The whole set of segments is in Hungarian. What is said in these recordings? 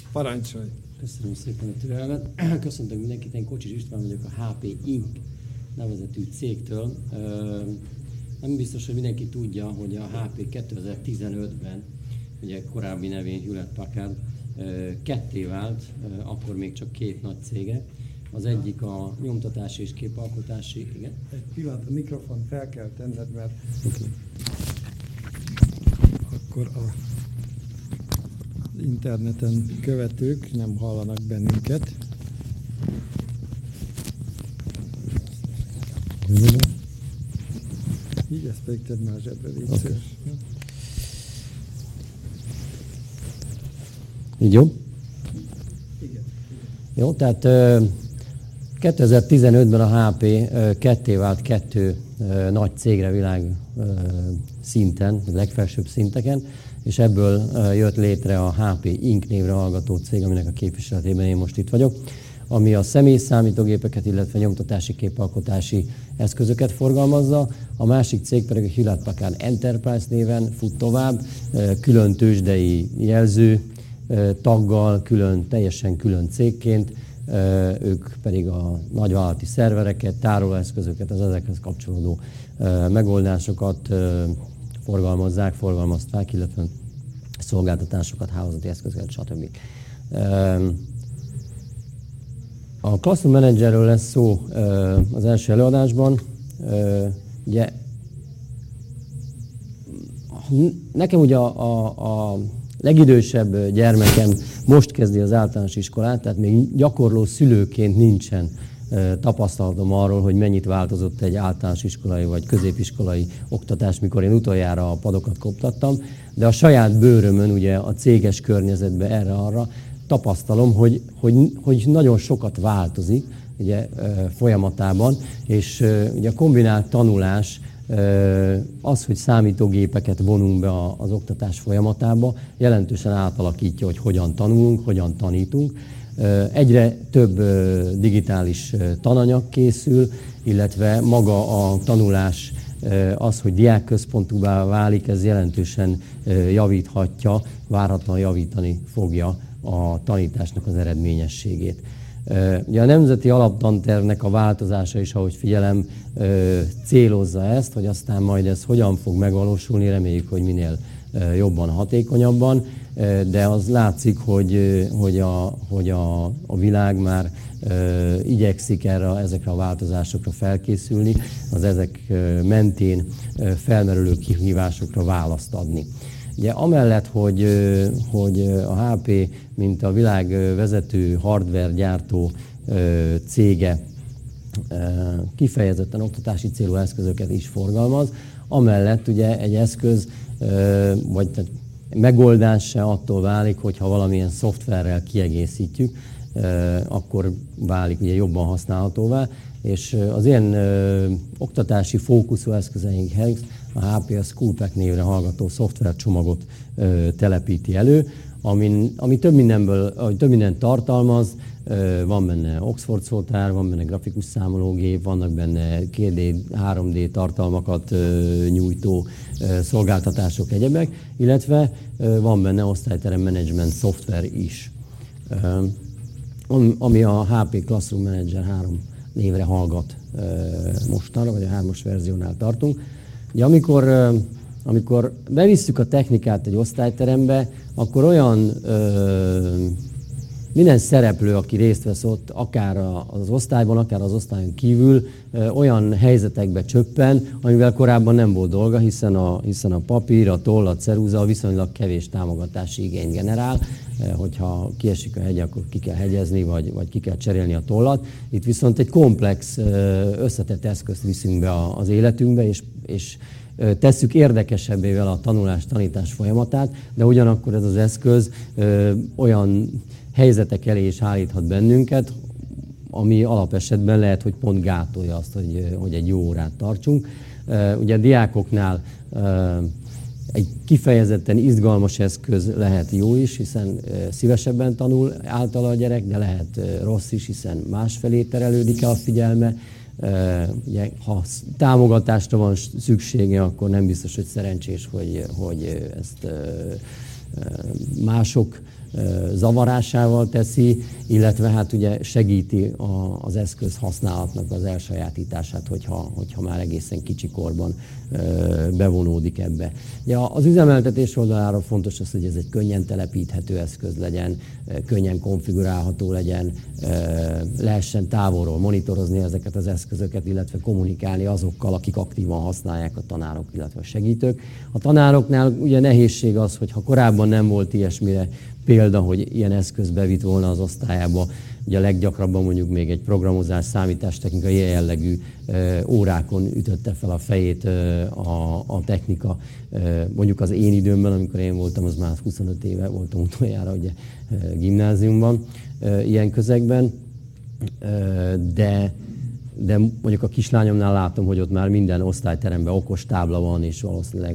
Parancsolj! Köszönöm szépen a türelmet. Köszöntök mindenkit, én Kocsis István vagyok a HP Inc. nevezetű cégtől. Nem biztos, hogy mindenki tudja, hogy a HP 2015-ben, ugye korábbi nevén Hewlett Packard, ketté vált, akkor még csak két nagy cége. Az egyik a nyomtatási és képalkotási, igen. Egy pillanat, a mikrofon fel kell tenned, mert akkor az interneten követők nem hallanak bennünket. Így ezt pedig tedd már zsebre, légy szíves. Így jó? Igen. Jó, tehát 2015-ben a HP ketté vált kettő nagy cégre világ szinten, legfelsőbb szinteken, és ebből jött létre a HP Inc. névre hallgató cég, aminek a képviseletében én most itt vagyok, ami a személyszámítógépeket, illetve nyomtatási képalkotási eszközöket forgalmazza. A másik cég pedig a Hewlett Packard Enterprise néven fut tovább, külön tőzsdei jelző taggal, teljesen külön cégként. Ők pedig a nagyvállalati szervereket, tárolóeszközöket, az ezekhez kapcsolódó megoldásokat forgalmazták, illetve szolgáltatásokat, hálózati eszközöket, stb. A Classroom Managerről lesz szó az első előadásban. Ugye, nekem ugye a legidősebb gyermekem most kezdi az általános iskolát, tehát még gyakorló szülőként nincsen tapasztalatom arról, hogy mennyit változott egy általános iskolai vagy középiskolai oktatás, mikor én utoljára a padokat koptattam, de a saját bőrömön, ugye a céges környezetben erre-arra tapasztalom, hogy nagyon sokat változik ugye, folyamatában, és ugye a kombinált tanulás, az, hogy számítógépeket vonunk be az oktatás folyamatába, jelentősen átalakítja, hogy hogyan tanulunk, hogyan tanítunk. Egyre több digitális tananyag készül, illetve maga a tanulás, az, hogy diákközpontúvá válik, ez jelentősen javíthatja, várhatóan javítani fogja a tanításnak az eredményességét. Ugye a Nemzeti Alaptantervnek a változása is, ahogy figyelem, célozza ezt, hogy aztán majd ez hogyan fog megvalósulni, reméljük, hogy minél jobban, hatékonyabban, de az látszik, hogy a világ már igyekszik ezekre a változásokra felkészülni, az ezek mentén felmerülő kihívásokra választ adni. Ugye amellett, hogy a HP, mint a világ vezető hardware gyártó cége kifejezetten oktatási célú eszközöket is forgalmaz, amellett ugye egy eszköz vagy megoldás se attól válik, hogyha valamilyen szoftverrel kiegészítjük, akkor válik ugye jobban használhatóvá, és az ilyen oktatási fókuszú eszközeinkhez a HP a Schoolpack névre hallgató szoftvercsomagot telepíti elő, ami több mindent tartalmaz, van benne Oxford szótár, van benne grafikus számológép, vannak benne 2D, 3D tartalmakat nyújtó szolgáltatások, egyebek, illetve van benne osztályterem management szoftver is, ami a HP Classroom Manager 3 névre hallgat mostanra, vagy a 3-as verziónál tartunk. Ugye, amikor bevisszük a technikát egy osztályterembe, akkor olyan minden szereplő, aki részt vesz ott, akár az osztályban, akár az osztályon kívül, olyan helyzetekbe csöppen, amivel korábban nem volt dolga, hiszen a papír, a toll, a ceruza viszonylag kevés támogatási igényt generál. Hogyha kiesik a hegy, akkor ki kell hegyezni, vagy ki kell cserélni a tollat. Itt viszont egy komplex, összetett eszközt viszünk be az életünkbe, és tesszük érdekesebbé vele a tanulás-tanítás folyamatát, de ugyanakkor ez az eszköz olyan helyzetek elé is állíthat bennünket, ami alapesetben lehet, hogy pont gátolja azt, hogy egy jó órát tartsunk. Ugye a diákoknál egy kifejezetten izgalmas eszköz lehet jó is, hiszen szívesebben tanul általa a gyerek, de lehet rossz is, hiszen másfelé terelődik el a figyelme. Ugye, ha támogatásra van szüksége, akkor nem biztos, hogy szerencsés, hogy ezt mások zavarásával teszi, illetve hát ugye segíti az eszköz használatnak az elsajátítását, hogyha már egészen kicsi korban bevonódik ebbe. Ugye az üzemeltetés oldaláról fontos az, hogy ez egy könnyen telepíthető eszköz legyen, könnyen konfigurálható legyen, lehessen távolról monitorozni ezeket az eszközöket, illetve kommunikálni azokkal, akik aktívan használják, a tanárok, illetve a segítők. A tanároknál ugye nehézség az, hogy ha korábban nem volt ilyesmire példa, hogy ilyen eszköz bevitt volna az osztályába, ugye a leggyakrabban mondjuk még egy programozás, számítástechnika ilyen jellegű órákon ütötte fel a fejét a technika. Mondjuk az én időmben, amikor én voltam, az már 25 éve voltam utoljára ugye gimnáziumban, ilyen közegben, de mondjuk a kislányomnál látom, hogy ott már minden osztályteremben okos tábla van, és valószínűleg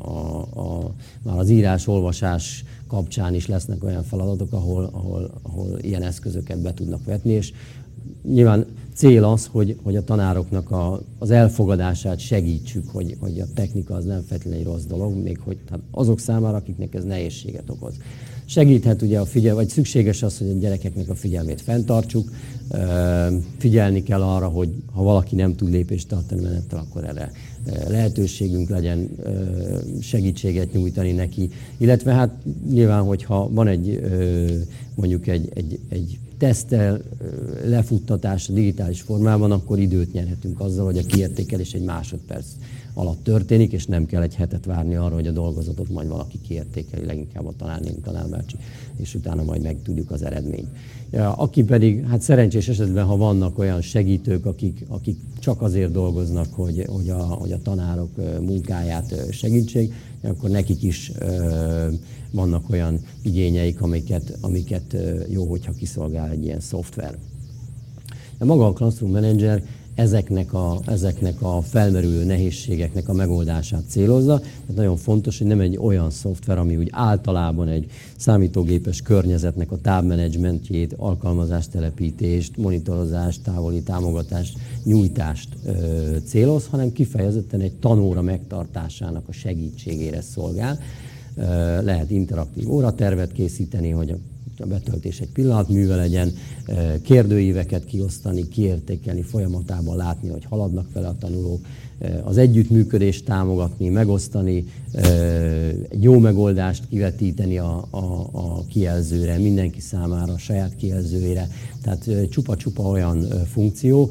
már az írás-olvasás kapcsán is lesznek olyan feladatok, ahol ilyen eszközöket be tudnak vetni, és nyilván cél az, hogy a tanároknak az elfogadását segítsük, hogy a technika az nem feltétlenül egy rossz dolog, még hogy hát azok számára, akiknek ez nehézséget okoz. Segíthet ugye vagy szükséges az, hogy a gyerekeknek a figyelmét fenntartsuk, figyelni kell arra, hogy ha valaki nem tud lépést tartani menettel, akkor erre lehetőségünk legyen segítséget nyújtani neki. Illetve hát nyilván, hogyha van mondjuk egy tesztel lefuttatás a digitális formában, akkor időt nyerhetünk azzal, hogy a kiértékelés egy másodperc alatt történik, és nem kell egy hetet várni arra, hogy a dolgozatot majd valaki kiértékeli, leginkább a tanárnénk, tanárbácsi, és utána majd megtudjuk az eredményt. Aki pedig, hát szerencsés esetben, ha vannak olyan segítők, akik csak azért dolgoznak, hogy a tanárok munkáját segítsék, akkor nekik is vannak olyan igényeik, amiket jó, hogyha kiszolgál egy ilyen szoftver. De maga a Classroom Manager ezeknek a felmerülő nehézségeknek a megoldását célozza. Tehát nagyon fontos, hogy nem egy olyan szoftver, ami úgy általában egy számítógépes környezetnek a tábmenedzsmentjét, alkalmazástelepítést, monitorozást, távoli támogatást, nyújtást céloz, hanem kifejezetten egy tanóra megtartásának a segítségére szolgál. Lehet interaktív óratervet készíteni, hogy a betöltés egy pillanatműve legyen, kérdőíveket kiosztani, kiértékelni, folyamatában látni, hogy haladnak vele a tanulók, az együttműködést támogatni, megosztani, egy jó megoldást kivetíteni a kijelzőre, mindenki számára, a saját kijelzőjére. Tehát csupa-csupa olyan funkció,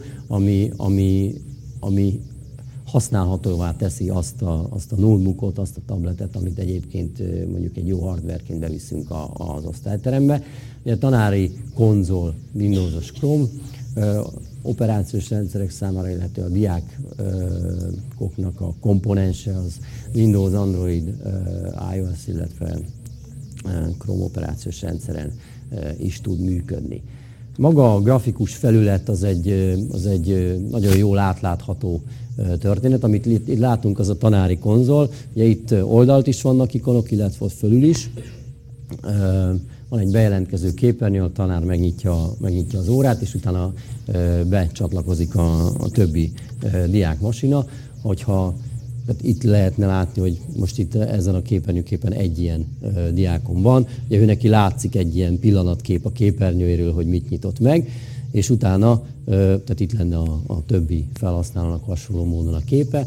ami használhatóvá teszi azt a notebookot, azt a tabletet, amit egyébként mondjuk egy jó hardwareként beviszünk az osztályterembe. A tanári konzol, Windowsos Chrome, operációs rendszerek számára, illetve a diákoknak a komponense az Windows, Android, iOS, illetve Chrome operációs rendszeren is tud működni. Maga a grafikus felület az egy nagyon jól átlátható történet, amit itt látunk, az a tanári konzol. Ugye itt oldalt is vannak ikonok, illetve ott fölül is. Van egy bejelentkező képernyő, a tanár megnyitja az órát, és utána becsatlakozik a többi diákmasina. Tehát itt lehetne látni, hogy most itt ezen a képernyőképen egy ilyen diákon van. Ugye ő neki látszik egy ilyen pillanatkép a képernyőjéről, hogy mit nyitott meg, és utána, tehát itt lenne a többi felhasználónak hasonló módon a képe.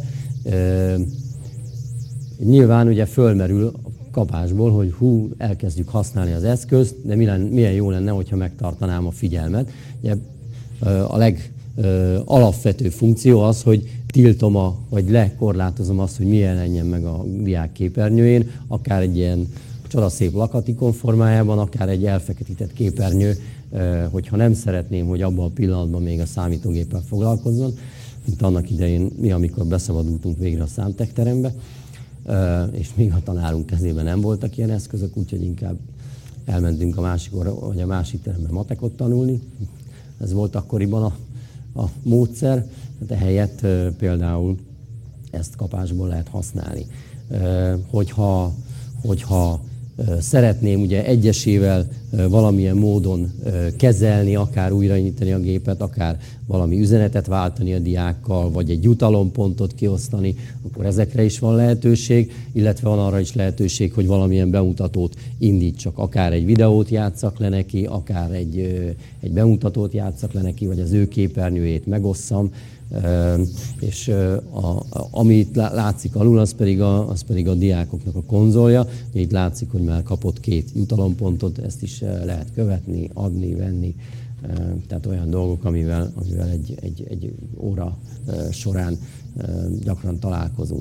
Nyilván ugye fölmerül a kapásból, hogy elkezdjük használni az eszközt, de milyen jó lenne, hogyha megtartanám a figyelmet. Ugye a legalapvető funkció az, hogy tiltom, vagy lekorlátozom azt, hogy mi jelenjen meg a diák képernyőjén, akár egy ilyen csodaszép lakatikon formájában, akár egy elfeketített képernyő, hogyha nem szeretném, hogy abban a pillanatban még a számítógéppel foglalkozzon, mint annak idején mi, amikor beszabadultunk végre a számtechterembe, és még a tanárunk kezében nem voltak ilyen eszközök, úgyhogy inkább elmentünk a másik terembe matekot tanulni. Ez volt akkoriban a módszer, tehát ehelyett például ezt kapásból lehet használni. Hogyha szeretném ugye egyesével valamilyen módon kezelni, akár újraindítani a gépet, akár valami üzenetet váltani a diákkal, vagy egy jutalompontot kiosztani, akkor ezekre is van lehetőség, illetve van arra is lehetőség, hogy valamilyen bemutatót indítsak, akár egy videót játsszak le neki, akár egy bemutatót játsszak le neki, vagy az ő képernyőjét megosszam, és amit látszik alul, az pedig a diákoknak a konzolja. Itt látszik, hogy már kapott 2 jutalompontot, ezt is lehet követni, adni, venni. Tehát olyan dolgok, amivel egy óra során gyakran találkozunk.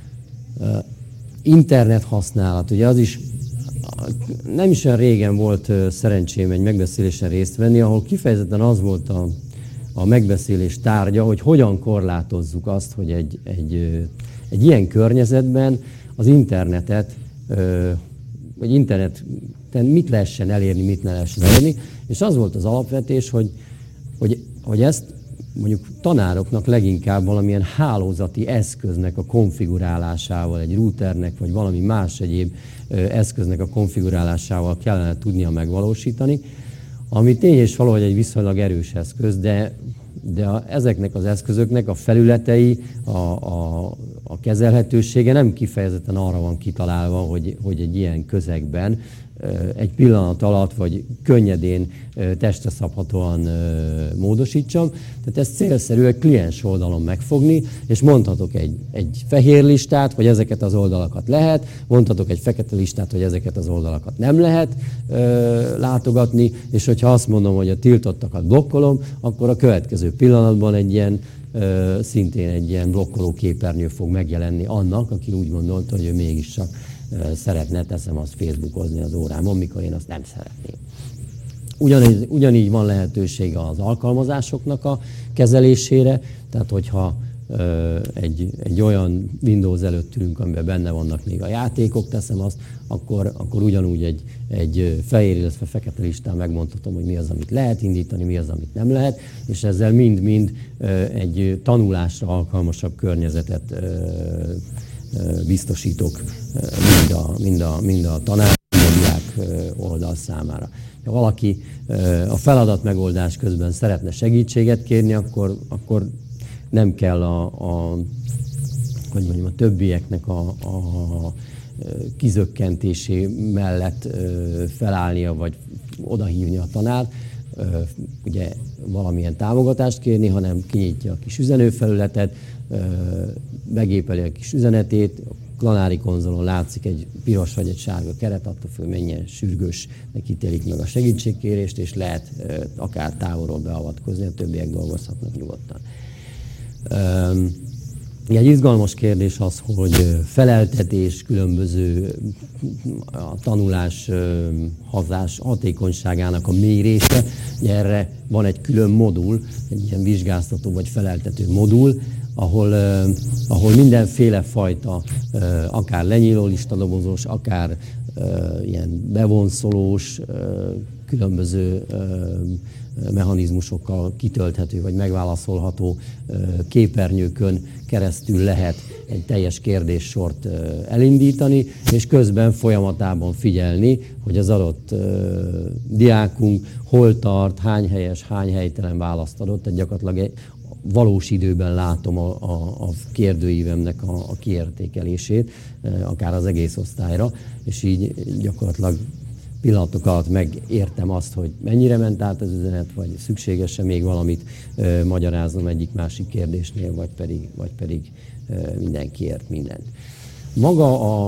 Internet használat, ugye az is nem is olyan régen volt szerencsém egy megbeszélésen részt venni, ahol kifejezetten az volt a megbeszélés tárgya, hogy hogyan korlátozzuk azt, hogy egy ilyen környezetben az internetet, vagy interneten mit lehessen elérni, mit ne lehessen elérni, és az volt az alapvetés, hogy ezt mondjuk tanároknak leginkább valamilyen hálózati eszköznek a konfigurálásával, egy routernek, vagy valami más egyéb eszköznek a konfigurálásával kellene tudnia megvalósítani, ami tény és való, hogy egy viszonylag erős eszköz, de ezeknek az eszközöknek a felületei, a kezelhetősége nem kifejezetten arra van kitalálva, hogy egy ilyen közegben egy pillanat alatt, vagy könnyedén, testre szabhatóan módosítsam. Tehát ez célszerű egy kliens oldalon megfogni, és mondhatok egy fehér listát, hogy ezeket az oldalakat lehet, mondhatok egy fekete listát, hogy ezeket az oldalakat nem lehet látogatni, és hogyha azt mondom, hogy a tiltottakat blokkolom, akkor a következő pillanatban szintén egy ilyen blokkoló képernyő fog megjelenni annak, aki úgy gondolta, hogy ő mégiscsak szeretne, teszem azt, Facebookozni az órámon, mikor én azt nem szeretném. Ugyanígy van lehetősége az alkalmazásoknak a kezelésére, tehát hogyha egy olyan Windows előtt ülünk, amiben benne vannak még a játékok, teszem azt, akkor ugyanúgy egy fehér, illetve fekete listán megmondhatom, hogy mi az, amit lehet indítani, mi az, amit nem lehet, és ezzel mind-mind egy tanulásra alkalmasabb környezetet biztosítok mind a tanár, mind a diák oldal számára. Ha valaki a feladat megoldás közben szeretne segítséget kérni, akkor nem kell a többieknek a kizökkentésé mellett felállnia, vagy odahívni a tanárt, ugye valamilyen támogatást kérni, hanem kinyitja a kis üzenőfelületet, begépeli a kis üzenetét, a tanári konzolon látszik egy piros vagy egy sárga keret, attól függ, mennyien sürgősnek ítélik meg a segítségkérést, és lehet akár távolról beavatkozni, a többiek dolgozhatnak nyugodtan. Egy izgalmas kérdés az, hogy feleltetés, különböző a tanulás hatékonyságának a mérése. Erre van egy külön modul, egy ilyen vizsgáztató vagy feleltető modul, ahol mindenféle fajta, akár lenyíló listadobozós, akár ilyen bevonszolós, különböző mechanizmusokkal kitölthető vagy megválaszolható képernyőkön keresztül lehet egy teljes kérdéssort elindítani, és közben folyamatában figyelni, hogy az adott diákunk hol tart, hány helyes, hány helytelen választ adott, tehát gyakorlatilag valós időben látom a kérdőívemnek a kiértékelését, akár az egész osztályra, és így gyakorlatilag pillanatok alatt megértem azt, hogy mennyire ment át az üzenet, vagy szükséges-e még valamit magyaráznom egyik-másik kérdésnél, vagy pedig mindenki ért mindent. Maga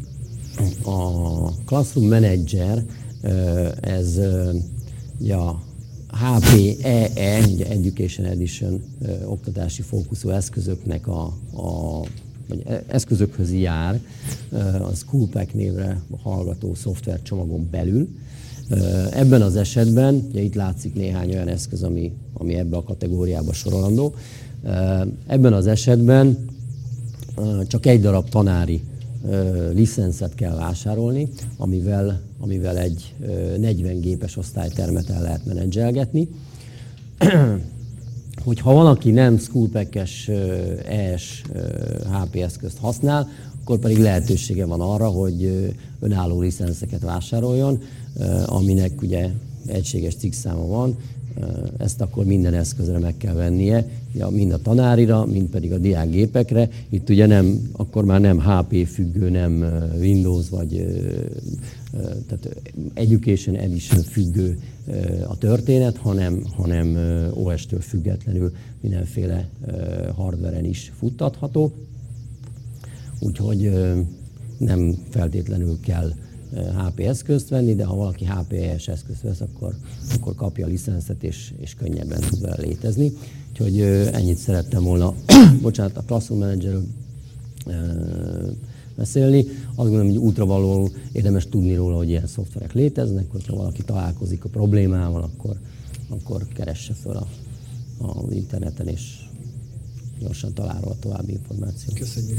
a Classroom Manager, ez a HPEE, Education Edition oktatási fókuszú eszközöknek vagy eszközökhöz jár, a Schoolpack névre hallgató szoftvercsomagon belül. Ebben az esetben, ugye itt látszik néhány olyan eszköz, ami ebbe a kategóriába sorolandó. Ebben az esetben csak egy darab tanári licenszet kell vásárolni, amivel egy 40 gépes osztálytermet el lehet menedzselgetni. Hogyha van, aki nem Schoolpack-es ES HP eszközt használ, akkor pedig lehetősége van arra, hogy önálló licenszeket vásároljon. aminek ugye egységes cikkszáma van, ezt akkor minden eszközre meg kell vennie, mind a tanárira, mind pedig a diákgépekre. Itt ugye akkor már nem HP függő, nem Windows vagy tehát Education Edition függő a történet, hanem OS-től függetlenül mindenféle hardveren is futtatható. Úgyhogy nem feltétlenül kell HP eszközt venni, de ha valaki HP-es eszközt vesz, akkor kapja a licenszet, és könnyebben tud vele létezni. Úgyhogy ennyit szerettem volna a Classroom Managerről beszélni. Azt gondolom, hogy útravalóan érdemes tudni róla, hogy ilyen szoftverek léteznek, hogyha valaki találkozik a problémával, akkor keresse föl az interneten, és gyorsan talál róla további információt. Köszönjük.